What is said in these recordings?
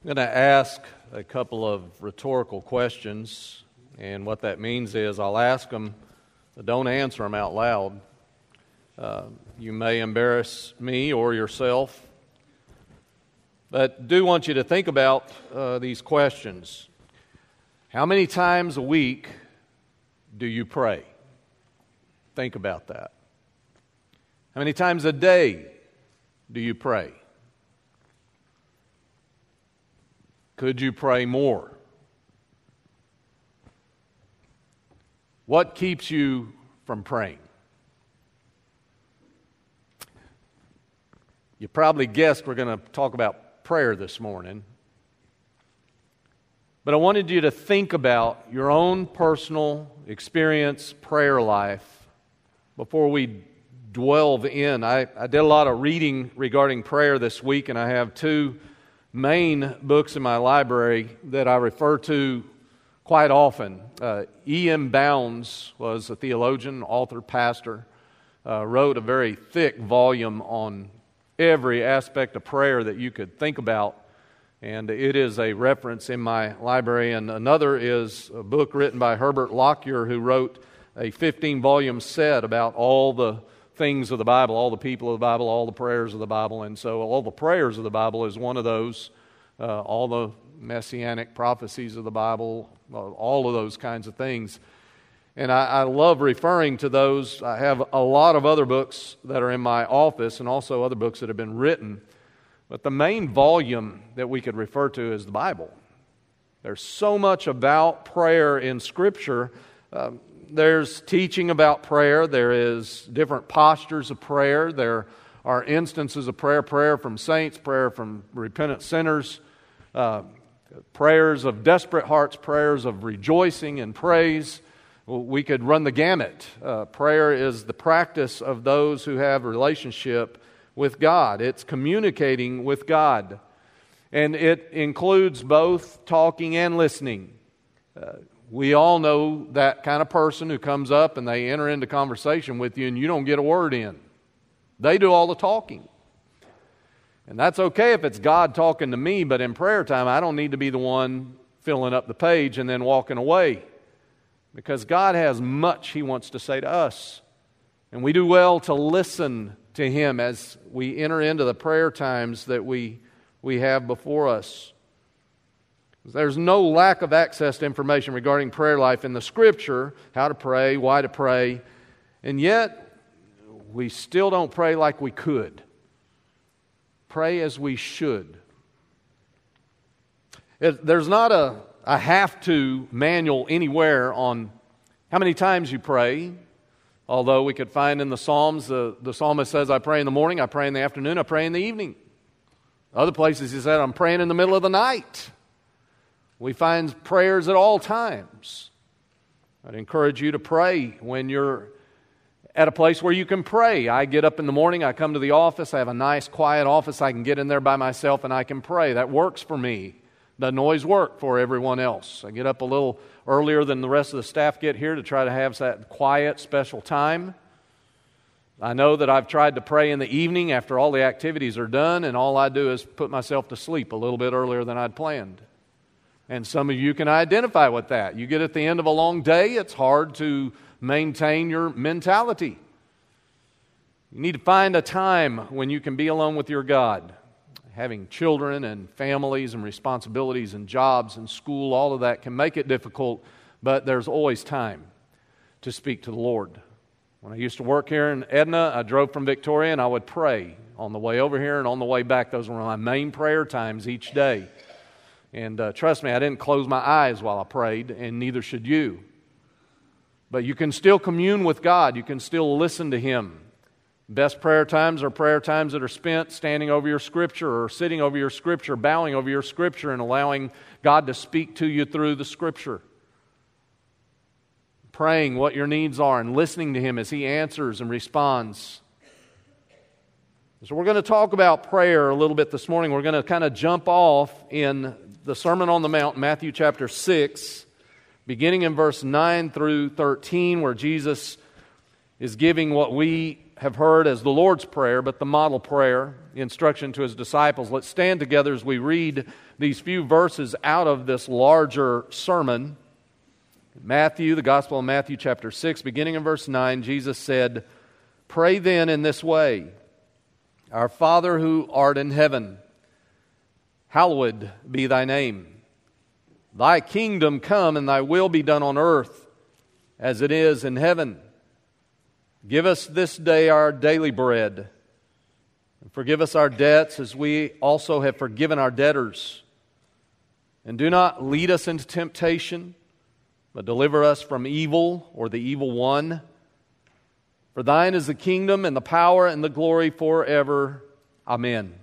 I'm going to ask a couple of rhetorical questions, and what that means is I'll ask them, but don't answer them out loud. You may embarrass me or yourself, but do want you to think about these questions. How many times a week do you pray? Think about that. How many times a day do you pray? Could you pray more? What keeps you from praying? You probably guessed we're going to talk about prayer this morning. But I wanted you to think about your own personal experience, prayer life, before we delve in. I did a lot of reading regarding prayer this week, and I have two main books in my library that I refer to quite often. E.M. Bounds was a theologian, author, pastor, wrote a very thick volume on every aspect of prayer that you could think about, and it is a reference in my library. And another is a book written by Herbert Lockyer, who wrote a 15-volume set about all the things of the Bible, all the people of the Bible, all the prayers of the Bible. And so all the prayers of the Bible is one of those, all the messianic prophecies of the Bible, all of those kinds of things. And I love referring to those. I have a lot of other books that are in my office and also other books that have been written. But the main volume that we could refer to is the Bible. There's so much about prayer in Scripture. There's teaching about prayer. There is different postures of prayer. There are instances of prayer from saints, prayer from repentant sinners, prayers of desperate hearts, prayers of rejoicing and praise. We could run the gamut. Prayer is the practice of those who have a relationship with God. It's communicating with God. And it includes both talking and listening. We all know that kind of person who comes up and they enter into conversation with you and you don't get a word in. They do all the talking. And that's okay if it's God talking to me, but in prayer time, I don't need to be the one filling up the page and then walking away. Because God has much He wants to say to us. And we do well to listen to Him as we enter into the prayer times that we have before us. There's no lack of access to information regarding prayer life in the Scripture, how to pray, why to pray, and yet we still don't pray like we could. Pray as we should. There's not a have-to manual anywhere on how many times you pray, although we could find in the Psalms, the psalmist says, I pray in the morning, I pray in the afternoon, I pray in the evening. Other places he said, I'm praying in the middle of the night. We find prayers at all times. I'd encourage you to pray when you're at a place where you can pray. I get up in the morning, I come to the office, I have a nice quiet office, I can get in there by myself and I can pray. That works for me. Doesn't always work for everyone else. I get up a little earlier than the rest of the staff get here to try to have that quiet, special time. I know that I've tried to pray in the evening after all the activities are done, and all I do is put myself to sleep a little bit earlier than I'd planned. And some of you can identify with that. You get at the end of a long day, it's hard to maintain your mentality. You need to find a time when you can be alone with your God. Having children and families and responsibilities and jobs and school, all of that can make it difficult, but there's always time to speak to the Lord. When I used to work here in Edna, I drove from Victoria and I would pray on the way over here and on the way back. Those were my main prayer times each day. And trust me, I didn't close my eyes while I prayed, and neither should you. But you can still commune with God. You can still listen to Him. Best prayer times are prayer times that are spent standing over your Scripture or sitting over your Scripture, bowing over your Scripture and allowing God to speak to you through the Scripture. Praying what your needs are and listening to Him as He answers and responds. So we're going to talk about prayer a little bit this morning. We're going to kind of jump off in the Sermon on the Mount, Matthew chapter 6, beginning in verse 9 through 13, where Jesus is giving what we have heard as the Lord's Prayer, but the model prayer, the instruction to His disciples. Let's stand together as we read these few verses out of this larger sermon. Matthew, the Gospel of Matthew chapter 6, beginning in verse 9, Jesus said, "Pray then in this way, Our Father who art in heaven, hallowed be thy name. Thy kingdom come, and thy will be done on earth as it is in heaven. Give us this day our daily bread, and forgive us our debts as we also have forgiven our debtors. And do not lead us into temptation, but deliver us from evil," or the evil one. "For thine is the kingdom and the power and the glory forever. Amen."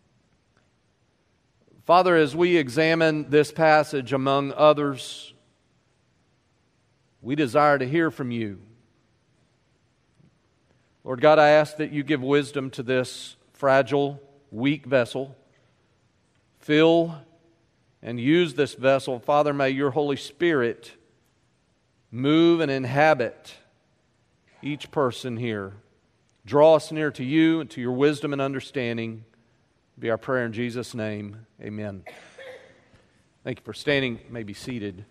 Father, as we examine this passage among others, we desire to hear from you. Lord God, I ask that you give wisdom to this fragile, weak vessel. Fill and use this vessel. Father, may your Holy Spirit move and inhabit each person here. Draw us near to you and to your wisdom and understanding. Be our prayer in Jesus' name. Amen. Thank you for standing. You may be seated.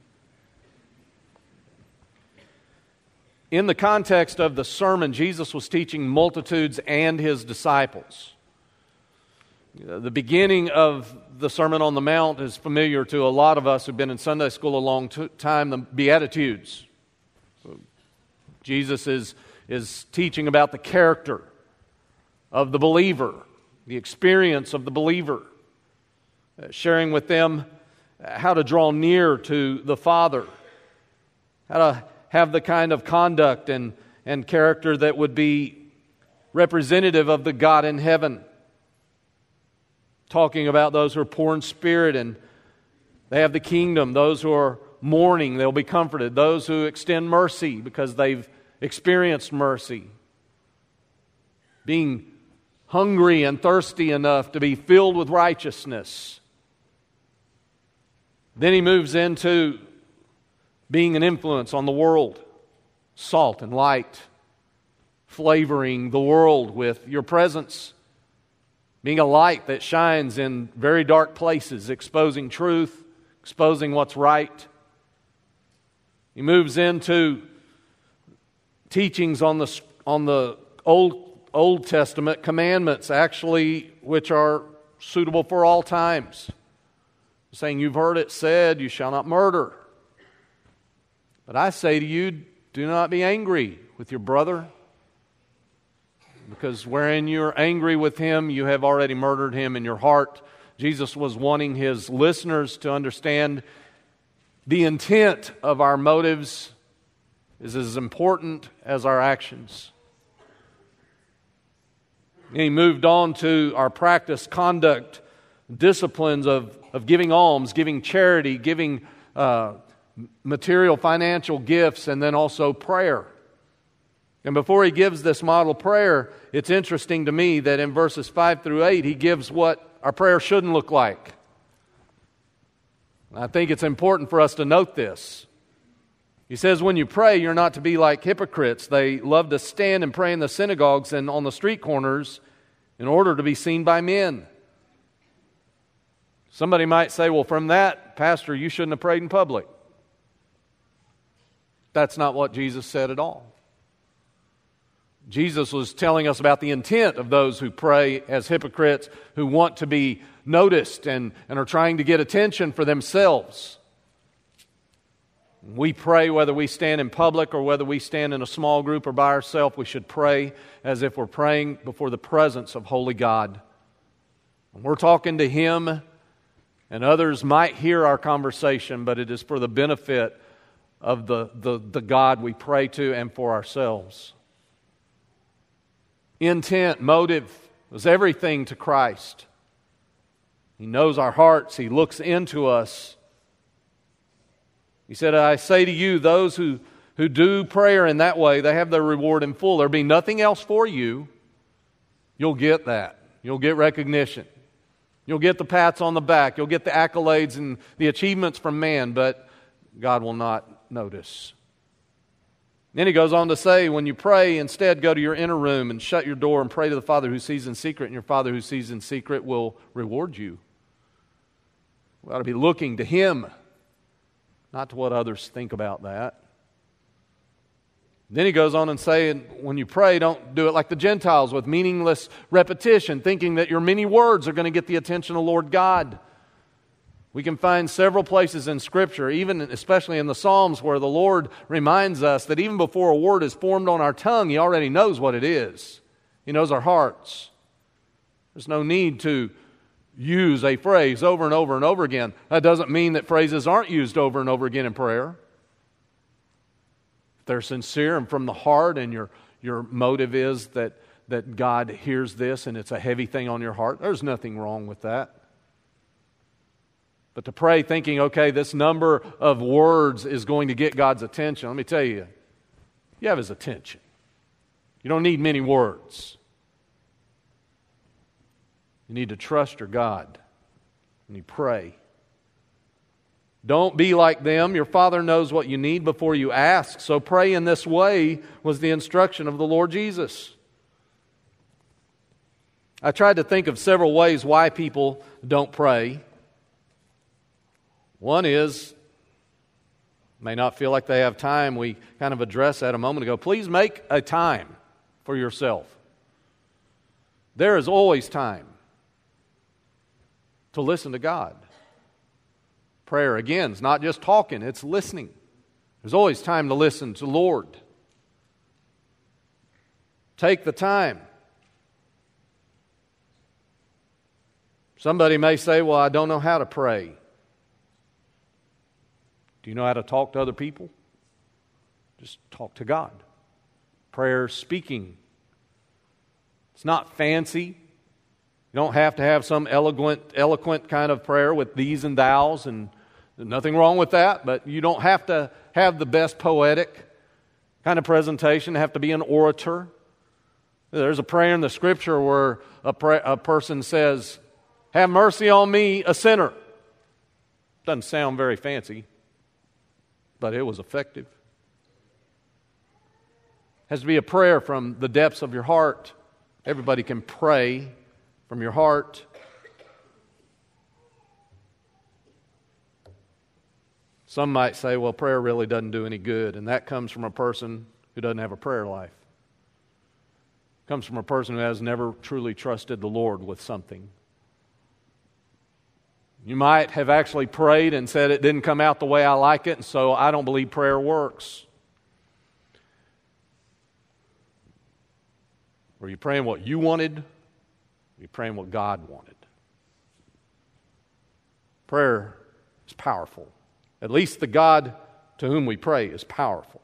In the context of the sermon, Jesus was teaching multitudes and His disciples. The beginning of the Sermon on the Mount is familiar to a lot of us who've been in Sunday school a long time, the Beatitudes. Jesus is teaching about the character of the believer, the experience of the believer, sharing with them how to draw near to the Father, how to have the kind of conduct and character that would be representative of the God in heaven. Talking about those who are poor in spirit and they have the kingdom, those who are mourning, they'll be comforted, those who extend mercy because they've experienced mercy, being hungry and thirsty enough to be filled with righteousness. Then He moves into being an influence on the world, salt and light, flavoring the world with your presence, being a light that shines in very dark places, exposing truth, exposing what's right. He moves into teachings on the Old Testament commandments, actually, which are suitable for all times. Saying, you've heard it said, you shall not murder. But I say to you, do not be angry with your brother, because wherein you're angry with him, you have already murdered him in your heart. Jesus was wanting His listeners to understand the intent of our motives is as important as our actions. And He moved on to our practice, conduct, disciplines of giving alms, giving charity, giving material, financial gifts, and then also prayer. And before He gives this model prayer, it's interesting to me that in verses 5 through 8, He gives what our prayer shouldn't look like. I think it's important for us to note this. He says, when you pray, you're not to be like hypocrites. They love to stand and pray in the synagogues and on the street corners in order to be seen by men. Somebody might say, well, from that, Pastor, you shouldn't have prayed in public. That's not what Jesus said at all. Jesus was telling us about the intent of those who pray as hypocrites, who want to be noticed and are trying to get attention for themselves. We pray whether we stand in public or whether we stand in a small group or by ourselves. We should pray as if we're praying before the presence of holy God. When we're talking to Him, and others might hear our conversation, but it is for the benefit of the God we pray to and for ourselves. Intent, motive was everything to Christ. He knows our hearts. He looks into us. He said, I say to you, those who do prayer in that way, they have their reward in full. There'll be nothing else for you. You'll get that. You'll get recognition. You'll get the pats on the back. You'll get the accolades and the achievements from man, but God will not notice. Then he goes on to say, when you pray, instead go to your inner room and shut your door and pray to the Father who sees in secret, and your Father who sees in secret will reward you. We ought to be looking to Him, not to what others think about that. Then he goes on and saying, when you pray, don't do it like the Gentiles with meaningless repetition, thinking that your many words are going to get the attention of Lord God. We can find several places in Scripture, especially in the Psalms, where the Lord reminds us that even before a word is formed on our tongue, He already knows what it is. He knows our hearts. There's no need to use a phrase over and over and over again. That doesn't mean that phrases aren't used over and over again in prayer. If they're sincere and from the heart, and your motive is that God hears this and it's a heavy thing on your heart, there's nothing wrong with that. But to pray thinking, okay, this number of words is going to get God's attention, let me tell you, you have His attention. You don't need many words. You need to trust your God when you pray. Don't be like them. Your Father knows what you need before you ask. So pray in this way was the instruction of the Lord Jesus. I tried to think of several ways why people don't pray. One is, may not feel like they have time. We kind of addressed that a moment ago. Please make a time for yourself. There is always time to listen to God. Prayer, again, is not just talking, it's listening. There's always time to listen to the Lord. Take the time. Somebody may say, well, I don't know how to pray. Do you know how to talk to other people? Just talk to God. Prayer, speaking. It's not fancy. You don't have to have some eloquent kind of prayer with these and thous, and there's nothing wrong with that, but you don't have to have the best poetic kind of presentation, have to be an orator. There's a prayer in the Scripture where a person says, have mercy on me, a sinner. Doesn't sound very fancy, but it was effective. It has to be a prayer from the depths of your heart. Everybody can pray from your heart. Some might say, well, prayer really doesn't do any good, and that comes from a person who doesn't have a prayer life. It comes from a person who has never truly trusted the Lord with something. You might have actually prayed and said it didn't come out the way I like it, and so I don't believe prayer works. Were you praying what you wanted? Were you praying what God wanted? Prayer is powerful. At least the God to whom we pray is powerful.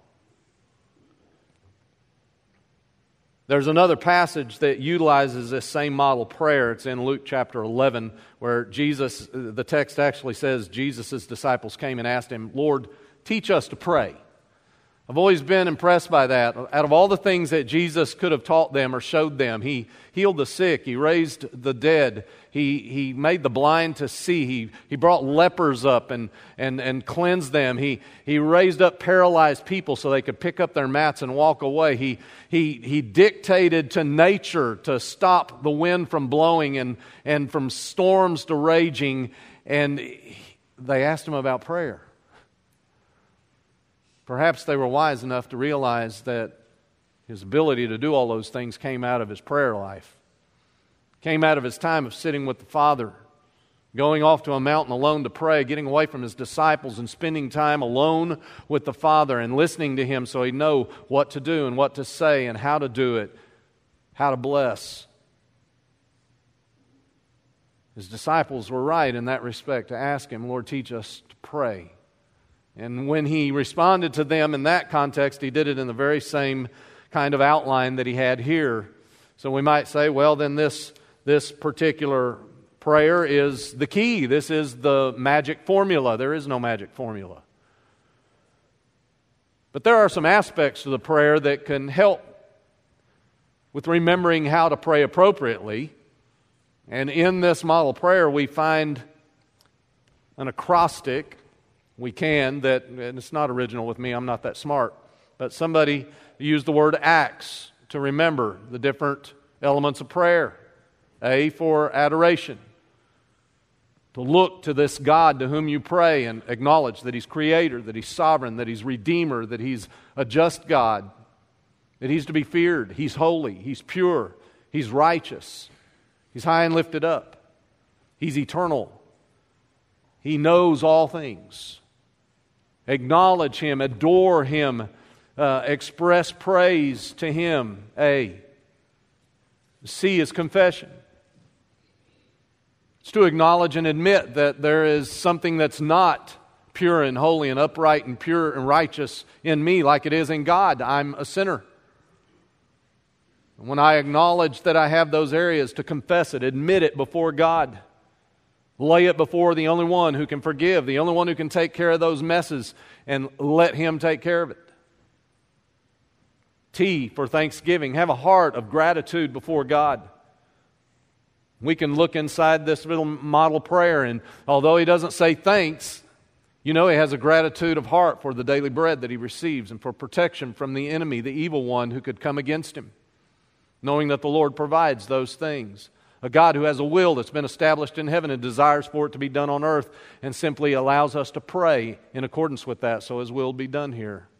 There's another passage that utilizes this same model prayer. It's in Luke chapter 11, where the text actually says, Jesus' disciples came and asked Him, Lord, teach us to pray. I've always been impressed by that. Out of all the things that Jesus could have taught them or showed them, He healed the sick, He raised the dead, He made the blind to see, He brought lepers up and cleansed them, He raised up paralyzed people so they could pick up their mats and walk away. He dictated to nature to stop the wind from blowing and from storms to raging, and they asked Him about prayer. Perhaps they were wise enough to realize that His ability to do all those things came out of His prayer life, came out of His time of sitting with the Father, going off to a mountain alone to pray, getting away from His disciples and spending time alone with the Father and listening to Him so He'd know what to do and what to say and how to do it, how to bless. His disciples were right in that respect to ask Him, Lord, teach us to pray. And when He responded to them in that context, He did it in the very same kind of outline that He had here. So we might say, well, then this particular prayer is the key. This is the magic formula. There is no magic formula. But there are some aspects to the prayer that can help with remembering how to pray appropriately. And in this model prayer, we find an acrostic. And it's not original with me, I'm not that smart. But somebody used the word acts to remember the different elements of prayer. A, for adoration. To look to this God to whom you pray and acknowledge that He's Creator, that He's Sovereign, that He's Redeemer, that He's a just God, that He's to be feared, He's holy, He's pure, He's righteous, He's high and lifted up, He's eternal, He knows all things. Acknowledge Him, adore Him, express praise to Him. A. C is confession. It's to acknowledge and admit that there is something that's not pure and holy and upright and pure and righteous in me like it is in God. I'm a sinner. And when I acknowledge that I have those areas, to confess it, admit it before God. Lay it before the only one who can forgive, the only one who can take care of those messes, and let Him take care of it. T, for thanksgiving. Have a heart of gratitude before God. We can look inside this little model prayer, and although he doesn't say thanks, you know he has a gratitude of heart for the daily bread that he receives and for protection from the enemy, the evil one who could come against him, knowing that the Lord provides those things. A God who has a will that's been established in heaven and desires for it to be done on earth, and simply allows us to pray in accordance with that so His will be done here.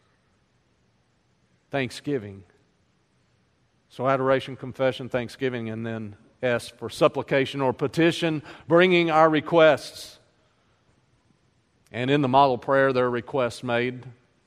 Thanksgiving. So adoration, confession, thanksgiving, and then S for supplication or petition, bringing our requests. And in the model prayer, there are requests made.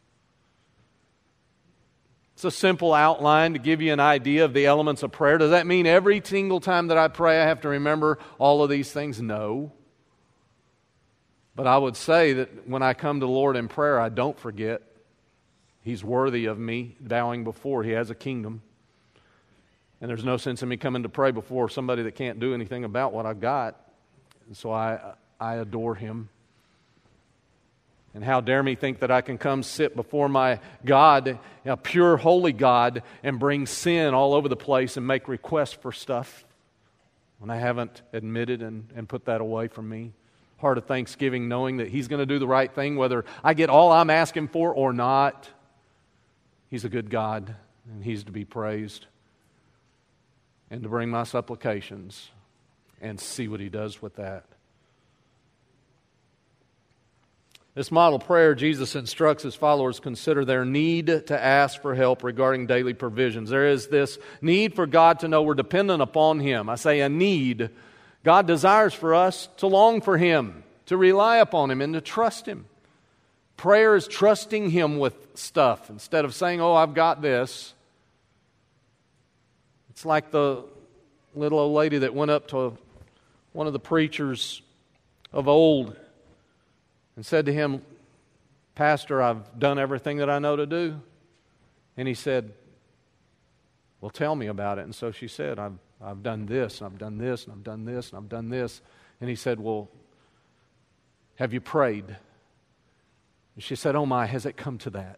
It's a simple outline to give you an idea of the elements of prayer. Does that mean every single time that I pray I have to remember all of these things? No. But I would say that when I come to the Lord in prayer, I don't forget. He's worthy of me bowing before. He has a kingdom. And there's no sense in me coming to pray before somebody that can't do anything about what I've got. And so I adore Him. And how dare me think that I can come sit before my God, a pure, holy God, and bring sin all over the place and make requests for stuff when I haven't admitted and put that away from me. Heart of thanksgiving, knowing that He's going to do the right thing, whether I get all I'm asking for or not. He's a good God, and He's to be praised. And to bring my supplications and see what He does with that. This model prayer, Jesus instructs His followers consider their need to ask for help regarding daily provisions. There is this need for God to know we're dependent upon Him. I say a need. God desires for us to long for Him, to rely upon Him, and to trust Him. Prayer is trusting Him with stuff instead of saying, oh, I've got this. It's like the little old lady that went up to one of the preachers of old and said to him, Pastor, I've done everything that I know to do. And he said, well, tell me about it. And so she said, I've done this, and I've done this, and I've done this, and I've done this. And he said, well, have you prayed? And she said, oh my, has it come to that?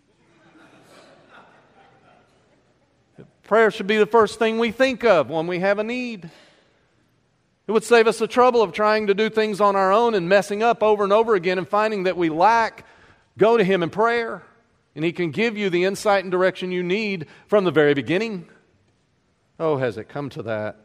Prayer should be the first thing we think of when we have a need. It would save us the trouble of trying to do things on our own and messing up over and over again and finding that we lack. Go to Him in prayer, and He can give you the insight and direction you need from the very beginning. Oh, has it come to that?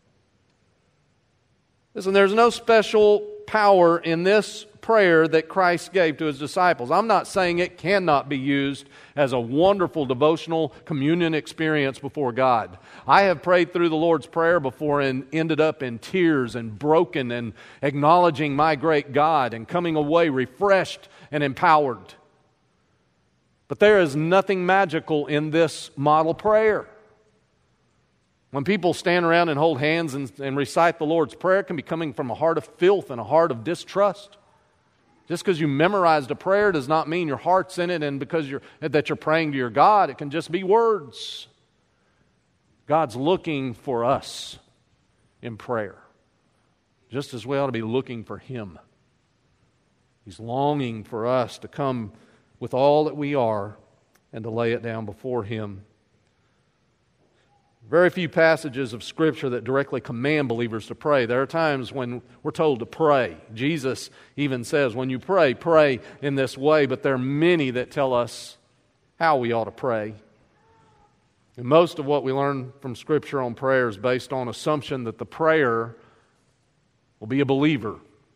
Listen, there's no special power in this prayer that Christ gave to His disciples. I'm not saying it cannot be used as a wonderful devotional communion experience before God. I have prayed through the Lord's Prayer before and ended up in tears and broken and acknowledging my great God and coming away refreshed and empowered. But there is nothing magical in this model prayer. When people stand around and hold hands and recite the Lord's Prayer, it can be coming from a heart of filth and a heart of distrust. Just because you memorized a prayer does not mean your heart's in it, and because you're praying to your God. It can just be words. God's looking for us in prayer, just as we ought to be looking for Him. He's longing for us to come with all that we are and to lay it down before Him. Very few passages of Scripture that directly command believers to pray. There are times when we're told to pray. Jesus even says, when you pray, pray in this way. But there are many that tell us how we ought to pray. And most of what we learn from Scripture on prayer is based on assumption that the prayer will be a believer.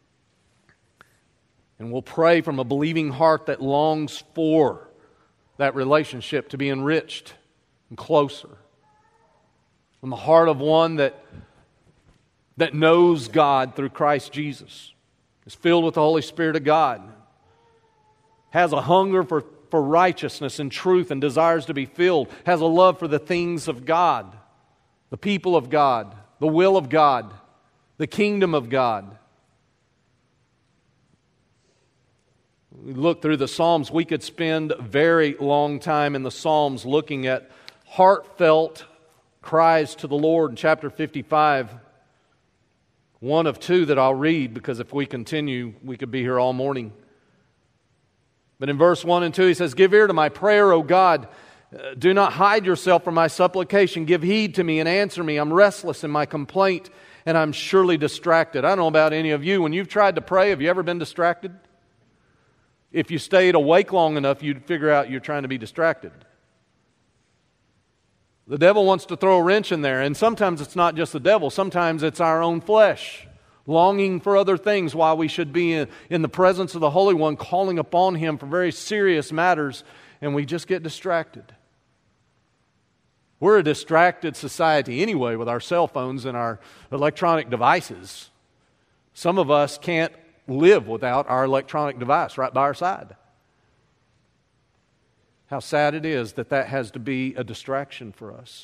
And we'll pray from a believing heart that longs for that relationship to be enriched and closer. From the heart of one that knows God through Christ Jesus, is filled with the Holy Spirit of God, has a hunger for righteousness and truth and desires to be filled, has a love for the things of God, the people of God, the will of God, the kingdom of God. We look through the Psalms, we could spend a very long time in the Psalms looking at heartfelt cries to the Lord. In chapter 55, one of two that I'll read, because if we continue, we could be here all morning. But in verse 1 and 2, he says, "Give ear to my prayer, O God. Do not hide yourself from my supplication. Give heed to me and answer me. I'm restless in my complaint, and I'm surely distracted." I don't know about any of you. When you've tried to pray, have you ever been distracted? If you stayed awake long enough, you'd figure out you're trying to be distracted. The devil wants to throw a wrench in there, and sometimes it's not just the devil. Sometimes it's our own flesh, longing for other things while we should be in the presence of the Holy One, calling upon Him for very serious matters, and we just get distracted. We're a distracted society anyway with our cell phones and our electronic devices. Some of us can't live without our electronic device right by our side. How sad it is that has to be a distraction for us.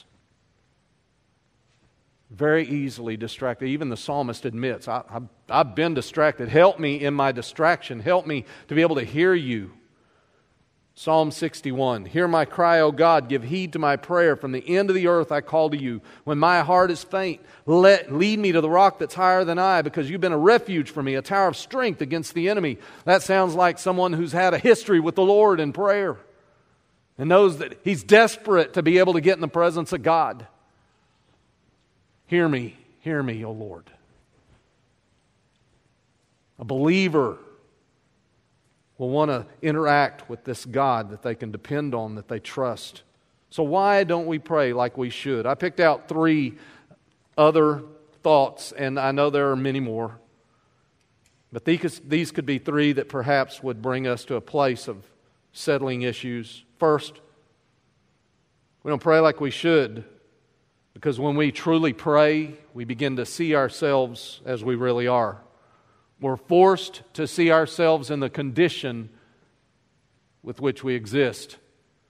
Very easily distracted. Even the psalmist admits, I've been distracted. Help me in my distraction. Help me to be able to hear you. Psalm 61, "Hear my cry, O God. Give heed to my prayer. From the end of the earth I call to you. When my heart is faint, lead me to the rock that's higher than I, because you've been a refuge for me, a tower of strength against the enemy." That sounds like someone who's had a history with the Lord in prayer and knows that he's desperate to be able to get in the presence of God. Hear me, O Lord. A believer will want to interact with this God that they can depend on, that they trust. So why don't we pray like we should? I picked out 3 other thoughts, and I know there are many more. But these could be 3 that perhaps would bring us to a place of settling issues. First, we don't pray like we should, because when we truly pray, we begin to see ourselves as we really are. We're forced to see ourselves in the condition with which we exist.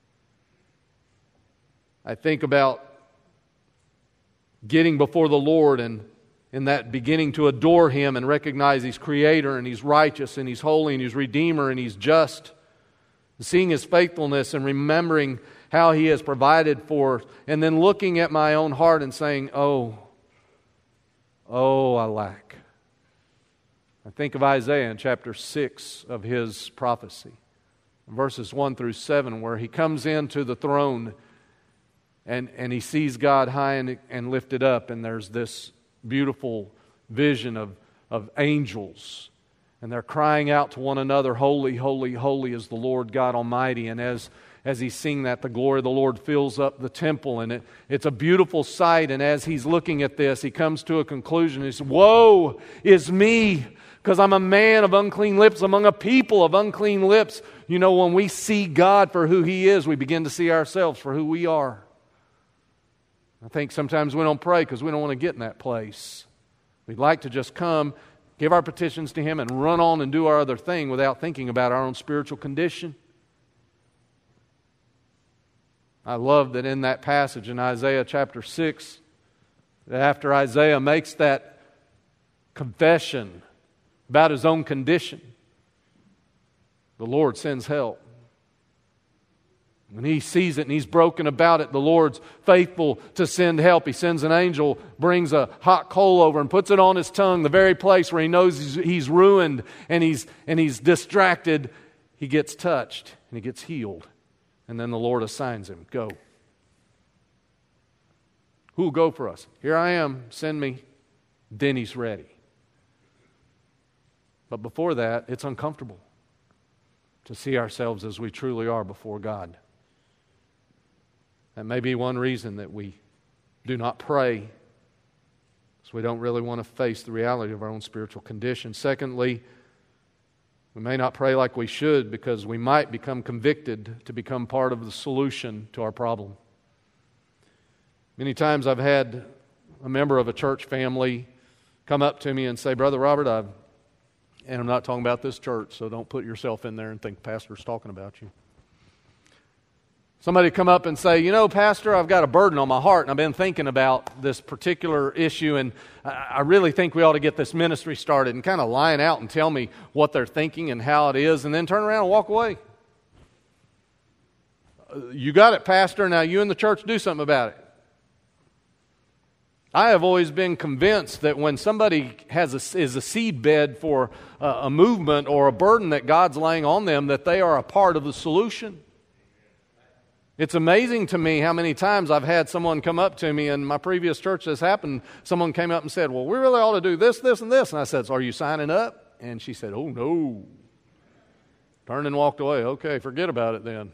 I think about getting before the Lord and in that beginning to adore Him and recognize He's Creator and He's righteous and He's holy and He's Redeemer and He's just. Seeing His faithfulness and remembering how He has provided for us, and then looking at my own heart and saying, oh, I lack. I think of Isaiah in chapter 6 of his prophecy, verses 1 through 7, where he comes into the throne and he sees God high and lifted up, and there's this beautiful vision of angels, and they're crying out to one another, "Holy, holy, holy is the Lord God Almighty." And as he's singing that, the glory of the Lord fills up the temple, and it's a beautiful sight. And as he's looking at this, he comes to a conclusion. He says, "Woe is me, because I'm a man of unclean lips among a people of unclean lips." You know, when we see God for who He is, we begin to see ourselves for who we are. I think sometimes we don't pray because we don't want to get in that place. We'd like to just come, give our petitions to Him, and run on and do our other thing without thinking about our own spiritual condition. I love that in that passage in Isaiah chapter 6, that after Isaiah makes that confession about his own condition, the Lord sends help. When he sees it and he's broken about it, the Lord's faithful to send help. He sends an angel, brings a hot coal over and puts it on his tongue, the very place where he knows he's ruined and he's distracted. He gets touched and he gets healed. And then the Lord assigns him, "Go." Who will go for us? "Here I am, send me." Then he's ready. But before that, it's uncomfortable to see ourselves as we truly are before God. That may be one reason that we do not pray, because we don't really want to face the reality of our own spiritual condition. Secondly, we may not pray like we should because we might become convicted to become part of the solution to our problem. Many times I've had a member of a church family come up to me and say, Brother Robert, and I'm not talking about this church, so don't put yourself in there and think the pastor's talking about you. Somebody come up and say, you know, Pastor, I've got a burden on my heart, and I've been thinking about this particular issue, and I really think we ought to get this ministry started, and kind of line out and tell me what they're thinking and how it is, and then turn around and walk away. You got it, Pastor. Now you and the church do something about it. I have always been convinced that when somebody is a seedbed for a movement or a burden that God's laying on them, that they are a part of the solution. It's amazing to me how many times I've had someone come up to me, in my previous church this happened, someone came up and said, well, we really ought to do this, this, and this. And I said, so are you signing up? And she said, oh, no. Turned and walked away. Okay, forget about it then.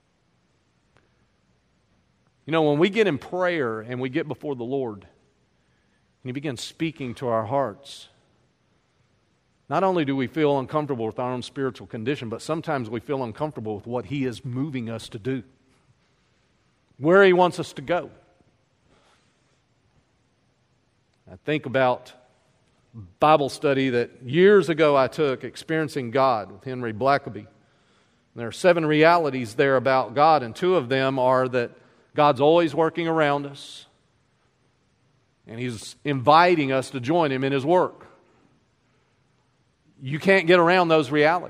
You know, when we get in prayer and we get before the Lord, and He begins speaking to our hearts, not only do we feel uncomfortable with our own spiritual condition, but sometimes we feel uncomfortable with what He is moving us to do, where He wants us to go. I think about Bible study that years ago I took, Experiencing God, with Henry Blackaby. And there are 7 realities there about God, and 2 of them are that God's always working around us, and He's inviting us to join Him in His work. You can't get around those realities.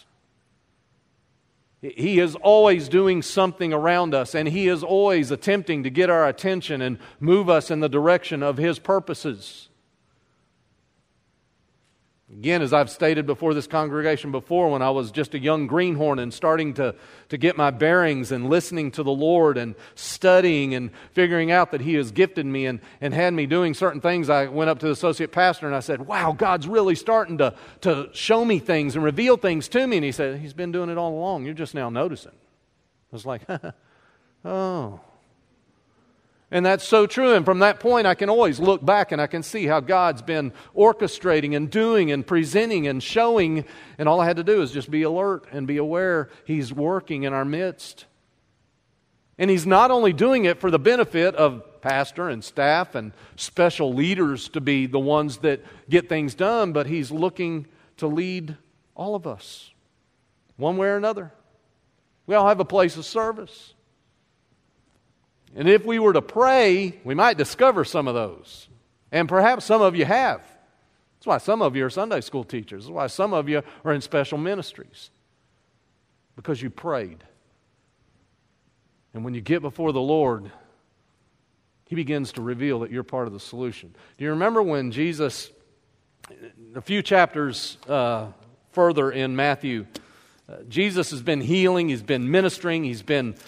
He is always doing something around us, and He is always attempting to get our attention and move us in the direction of His purposes. Again, as I've stated before this congregation before, when I was just a young greenhorn and starting to get my bearings and listening to the Lord and studying and figuring out that He has gifted me and had me doing certain things, I went up to the associate pastor and I said, wow, God's really starting to show me things and reveal things to me. And he said, He's been doing it all along. You're just now noticing. I was like, oh. And that's so true. And from that point, I can always look back and I can see how God's been orchestrating and doing and presenting and showing. And all I had to do is just be alert and be aware He's working in our midst. And He's not only doing it for the benefit of pastor and staff and special leaders to be the ones that get things done, but He's looking to lead all of us, one way or another. We all have a place of service. And if we were to pray, we might discover some of those. And perhaps some of you have. That's why some of you are Sunday school teachers. That's why some of you are in special ministries. Because you prayed. And when you get before the Lord, He begins to reveal that you're part of the solution. Do you remember when Jesus, a few chapters further in Matthew, Jesus has been healing, He's been ministering, He's been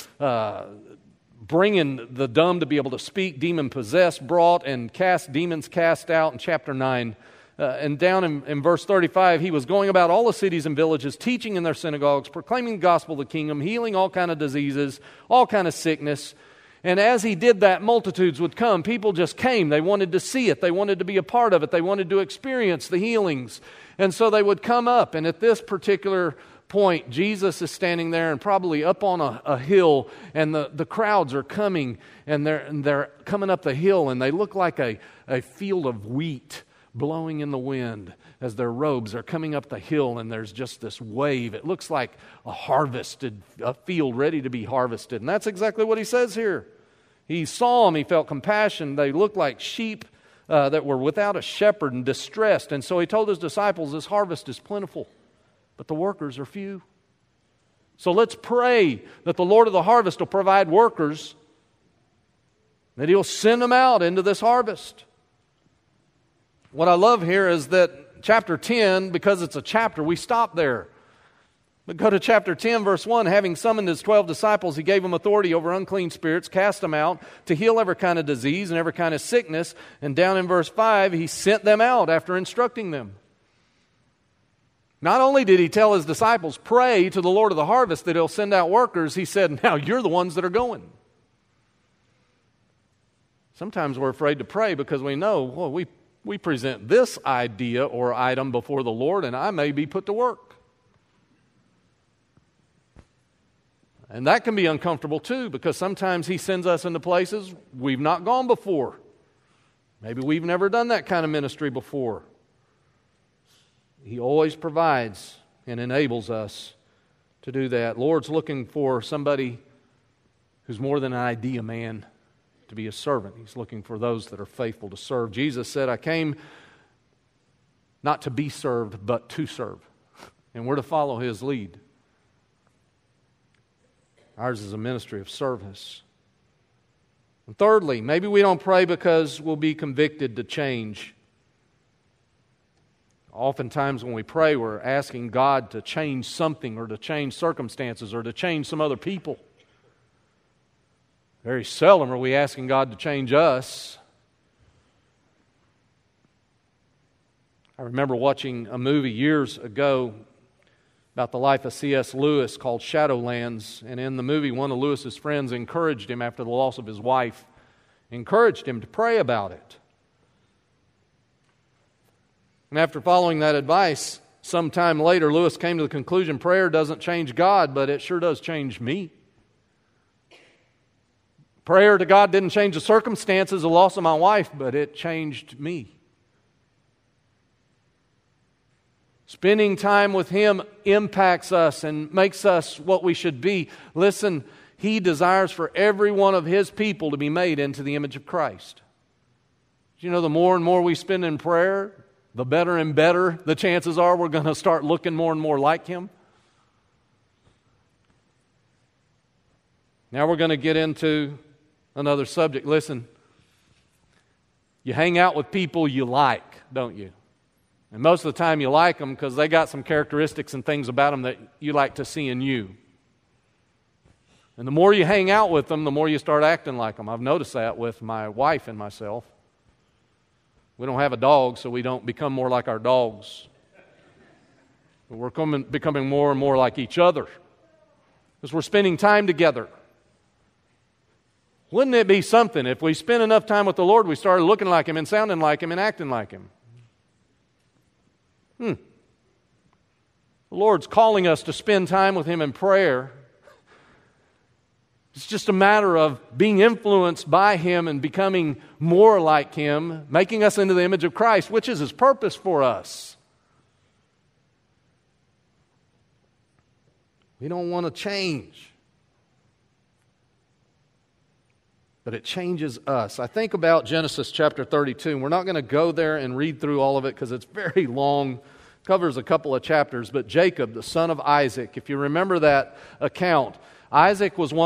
bringing the dumb to be able to speak, demon-possessed brought, and demons cast out in chapter 9. And down in verse 35, He was going about all the cities and villages, teaching in their synagogues, proclaiming the gospel of the kingdom, healing all kind of diseases, all kind of sickness. And as He did that, multitudes would come. People just came. They wanted to see it. They wanted to be a part of it. They wanted to experience the healings. And so they would come up. And at this particular point, Jesus is standing there and probably up on a hill, and the crowds are coming, and they're coming up the hill, and they look like a field of wheat blowing in the wind as their robes are coming up the hill, and there's just this wave. It looks like a field ready to be harvested. And that's exactly what He says here. He saw them, He felt compassion. They looked like sheep that were without a shepherd and distressed. And so He told His disciples, this harvest is plentiful, but the workers are few. So let's pray that the Lord of the harvest will provide workers, that He'll send them out into this harvest. What I love here is that chapter 10, because it's a chapter, we stop there. But go to chapter 10, verse 1. Having summoned His 12 disciples, He gave them authority over unclean spirits, cast them out, to heal every kind of disease and every kind of sickness. And down in verse 5, He sent them out after instructing them. Not only did He tell His disciples, pray to the Lord of the harvest that He'll send out workers, He said, now you're the ones that are going. Sometimes we're afraid to pray because we know, well, we present this idea or item before the Lord, and I may be put to work. And that can be uncomfortable too, because sometimes He sends us into places we've not gone before. Maybe we've never done that kind of ministry before. He always provides and enables us to do that. Lord's looking for somebody who's more than an idea man to be a servant. He's looking for those that are faithful to serve. Jesus said, I came not to be served, but to serve. And we're to follow His lead. Ours is a ministry of service. And thirdly, maybe we don't pray because we'll be convicted to change. Oftentimes when we pray, we're asking God to change something or to change circumstances or to change some other people. Very seldom are we asking God to change us. I remember watching a movie years ago about the life of C.S. Lewis called Shadowlands. And in the movie, one of Lewis's friends encouraged him after the loss of his wife, encouraged him to pray about it. And after following that advice, sometime later, Lewis came to the conclusion prayer doesn't change God, but it sure does change me. Prayer to God didn't change the circumstances, the loss of my wife, but it changed me. Spending time with Him impacts us and makes us what we should be. Listen, He desires for every one of His people to be made into the image of Christ. You know, the more and more we spend in prayer, the better and better the chances are we're going to start looking more and more like Him. Now we're going to get into another subject. Listen, you hang out with people you like, don't you? And most of the time you like them because they got some characteristics and things about them that you like to see in you. And the more you hang out with them, the more you start acting like them. I've noticed that with my wife and myself. We don't have a dog, so we don't become more like our dogs. But we're becoming more and more like each other because we're spending time together. Wouldn't it be something if we spent enough time with the Lord, we started looking like Him and sounding like Him and acting like Him? The Lord's calling us to spend time with Him in prayer. It's just a matter of being influenced by Him and becoming more like Him, making us into the image of Christ, which is His purpose for us. We don't want to change, but it changes us. I think about Genesis chapter 32, and we're not going to go there and read through all of it because it's very long, covers a couple of chapters, but Jacob, the son of Isaac, if you remember that account, Isaac was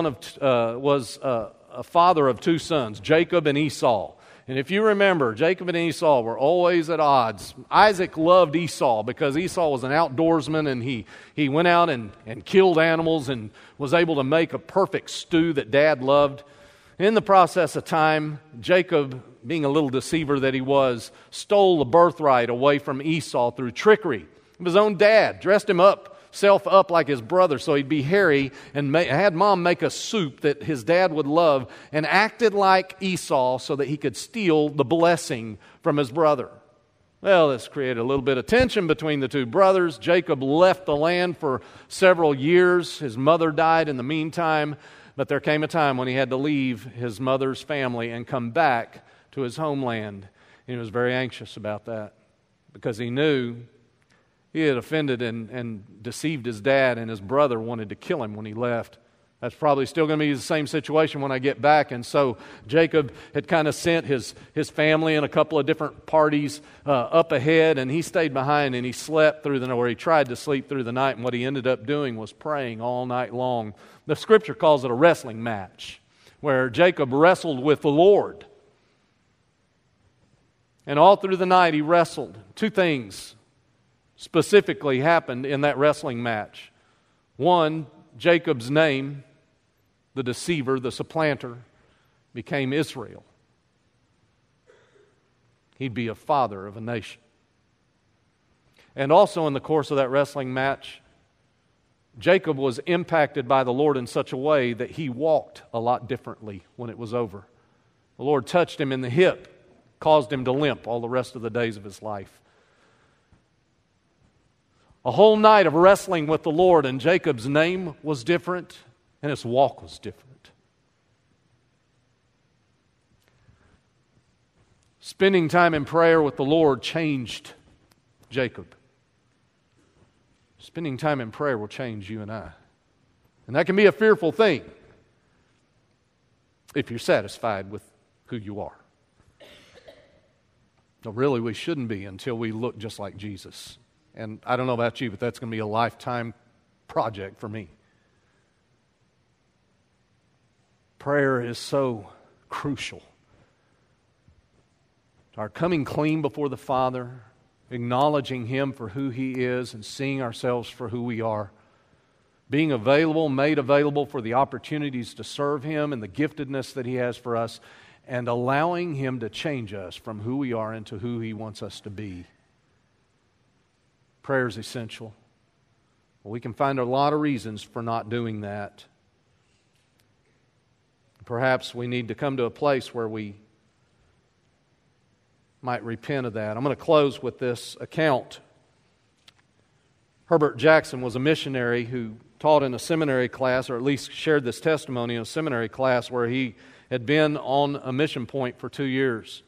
a father of two sons, Jacob and Esau. And if you remember, Jacob and Esau were always at odds. Isaac loved Esau because Esau was an outdoorsman and he went out and killed animals and was able to make a perfect stew that Dad loved. In the process of time, Jacob, being a little deceiver that he was, stole the birthright away from Esau through trickery of his own dad, dressed himself up like his brother so he'd be hairy, and had Mom make a soup that his dad would love, and acted like Esau so that he could steal the blessing from his brother. Well, this created a little bit of tension between the two brothers. Jacob left the land for several years. His mother died in the meantime. But there came a time when he had to leave his mother's family and come back to his homeland. And he was very anxious about that because he knew he had offended and deceived his dad, and his brother wanted to kill him when he left. That's probably still going to be the same situation when I get back. And so Jacob had kind of sent his family and a couple of different parties up ahead, and he stayed behind and he slept through the night, or he tried to sleep through the night, and what he ended up doing was praying all night long. The Scripture calls it a wrestling match, where Jacob wrestled with the Lord. And all through the night he wrestled. Two things specifically happened in that wrestling match. One, Jacob's name, the deceiver, the supplanter, became Israel. He'd be a father of a nation. And also in the course of that wrestling match, Jacob was impacted by the Lord in such a way that he walked a lot differently when it was over. The Lord touched him in the hip, caused him to limp all the rest of the days of his life. A whole night of wrestling with the Lord, and Jacob's name was different, and his walk was different. Spending time in prayer with the Lord changed Jacob. Spending time in prayer will change you and I. And that can be a fearful thing if you're satisfied with who you are. No, really, we shouldn't be until we look just like Jesus. And I don't know about you, but that's going to be a lifetime project for me. Prayer is so crucial. Our coming clean before the Father, acknowledging Him for who He is and seeing ourselves for who we are. Being available, made available for the opportunities to serve Him and the giftedness that He has for us, and allowing Him to change us from who we are into who He wants us to be. Prayer is essential. Well, we can find a lot of reasons for not doing that. Perhaps we need to come to a place where we might repent of that. I'm going to close with this account. Herbert Jackson was a missionary who taught in a seminary class, or at least shared this testimony in a seminary class where he had been on a mission point for 2 years.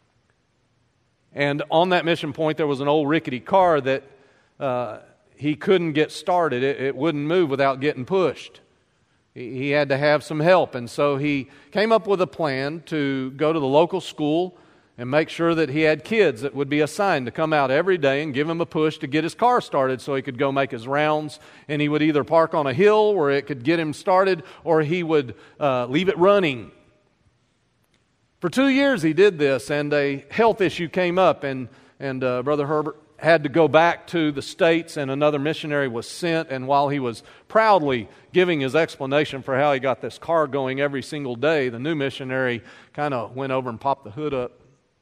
And on that mission point there was an old rickety car that he couldn't get started. It wouldn't move without getting pushed. He had to have some help, and so he came up with a plan to go to the local school and make sure that he had kids that would be assigned to come out every day and give him a push to get his car started so he could go make his rounds. And he would either park on a hill where it could get him started, or he would leave it running. For 2 years he did this, and a health issue came up, and Brother Herbert had to go back to the States, and another missionary was sent. And while he was proudly giving his explanation for how he got this car going every single day, the new missionary kind of went over and popped the hood up.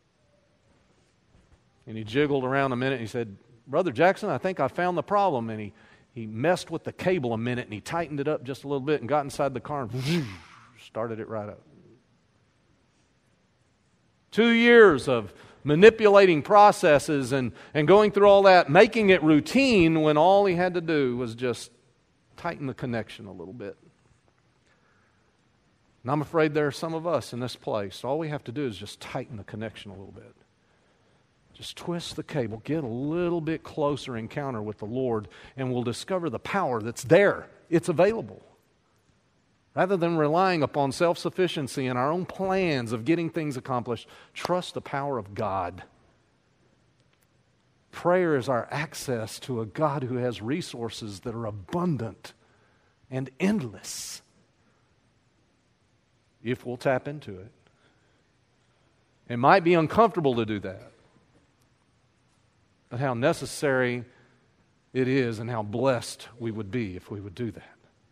And he jiggled around a minute, and he said, "Brother Jackson, I think I found the problem." And he messed with the cable a minute, and he tightened it up just a little bit and got inside the car and started it right up. 2 years of manipulating processes and going through all that, making it routine when all he had to do was just tighten the connection a little bit. And I'm afraid there are some of us in this place. All we have to do is just tighten the connection a little bit. Just twist the cable, get a little bit closer encounter with the Lord, and we'll discover the power that's there. It's available. Rather than relying upon self-sufficiency and our own plans of getting things accomplished, trust the power of God. Prayer is our access to a God who has resources that are abundant and endless, if we'll tap into it. It might be uncomfortable to do that, but how necessary it is and how blessed we would be if we would do that.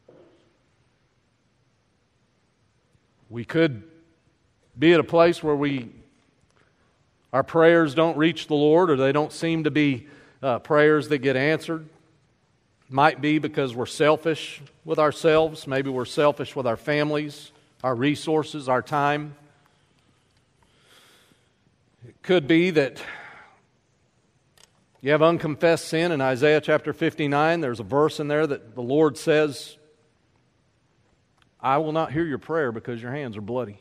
We could be at a place where our prayers don't reach the Lord, or they don't seem to be prayers that get answered. Might be because we're selfish with ourselves. Maybe we're selfish with our families, our resources, our time. It could be that you have unconfessed sin. In Isaiah chapter 59, there's a verse in there that the Lord says, "I will not hear your prayer because your hands are bloody."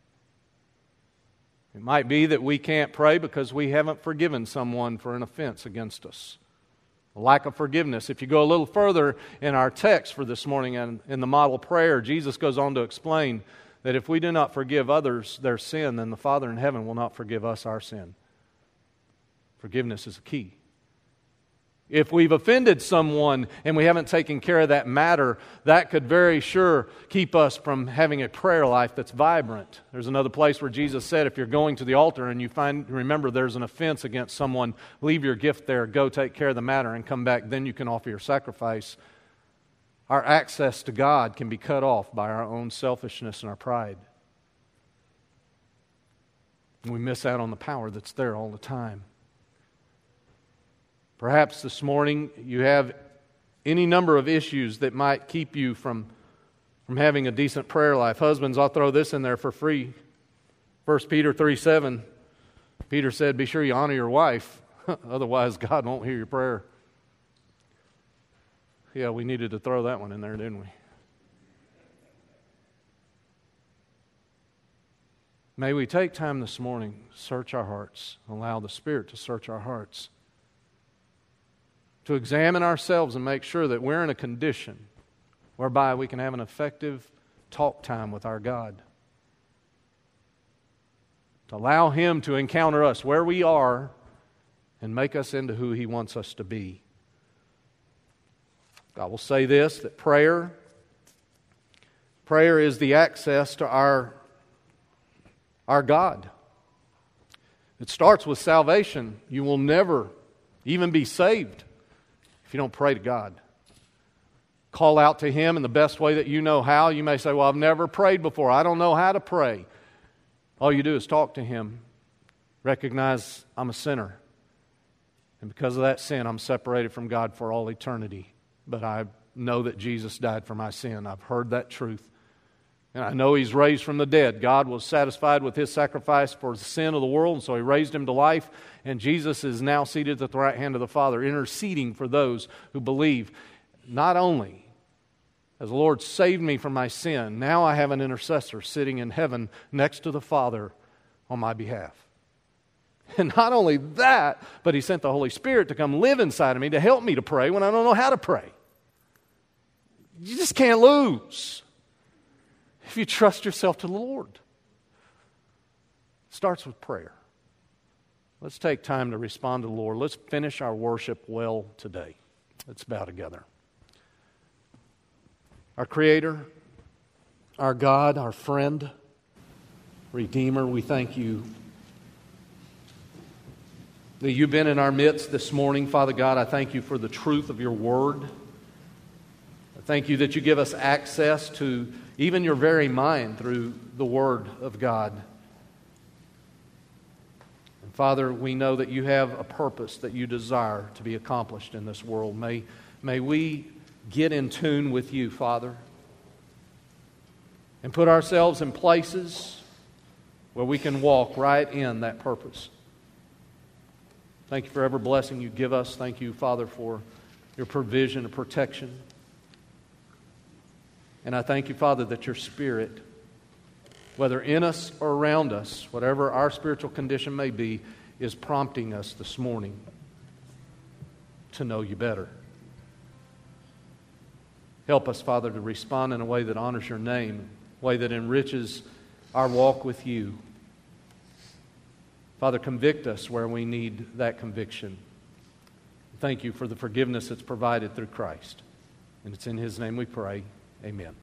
It might be that we can't pray because we haven't forgiven someone for an offense against us. A lack of forgiveness. If you go a little further in our text for this morning and in the model prayer, Jesus goes on to explain that if we do not forgive others their sin, then the Father in heaven will not forgive us our sin. Forgiveness is a key. If we've offended someone and we haven't taken care of that matter, that could very sure keep us from having a prayer life that's vibrant. There's another place where Jesus said, if you're going to the altar and you remember there's an offense against someone, leave your gift there, go take care of the matter, and come back. Then you can offer your sacrifice. Our access to God can be cut off by our own selfishness and our pride. And we miss out on the power that's there all the time. Perhaps this morning you have any number of issues that might keep you from having a decent prayer life. Husbands, I'll throw this in there for free. 1 Peter 3:7, Peter said, be sure you honor your wife, otherwise God won't hear your prayer. Yeah, we needed to throw that one in there, didn't we? May we take time this morning, search our hearts, allow the Spirit to search our hearts, to examine ourselves and make sure that we're in a condition whereby we can have an effective talk time with our God. To allow Him to encounter us where we are and make us into who He wants us to be. I will say this, that prayer is the access to our God. It starts with salvation. You will never even be saved if you don't pray to God. Call out to Him in the best way that you know how. You may say, well, I've never prayed before. I don't know how to pray. All you do is talk to Him. Recognize I'm a sinner. And because of that sin, I'm separated from God for all eternity. But I know that Jesus died for my sin. I've heard that truth. And I know He's raised from the dead. God was satisfied with His sacrifice for the sin of the world, and so He raised Him to life. And Jesus is now seated at the right hand of the Father, interceding for those who believe. Not only has the Lord saved me from my sin, now I have an intercessor sitting in heaven next to the Father on my behalf. And not only that, but He sent the Holy Spirit to come live inside of me to help me to pray when I don't know how to pray. You just can't lose if you trust yourself to the Lord. It starts with prayer. Let's take time to respond to the Lord. Let's finish our worship well today. Let's bow together. Our Creator, our God, our friend, Redeemer, we thank You that You've been in our midst this morning. Father God, I thank You for the truth of Your Word. I thank You that You give us access to even Your very mind through the Word of God. And Father, we know that You have a purpose that You desire to be accomplished in this world. May we get in tune with You, Father, and put ourselves in places where we can walk right in that purpose. Thank You for every blessing You give us. Thank You, Father, for Your provision and protection. And I thank You, Father, that Your Spirit, whether in us or around us, whatever our spiritual condition may be, is prompting us this morning to know You better. Help us, Father, to respond in a way that honors Your name, a way that enriches our walk with You. Father, convict us where we need that conviction. Thank You for the forgiveness that's provided through Christ. And it's in His name we pray. Amen.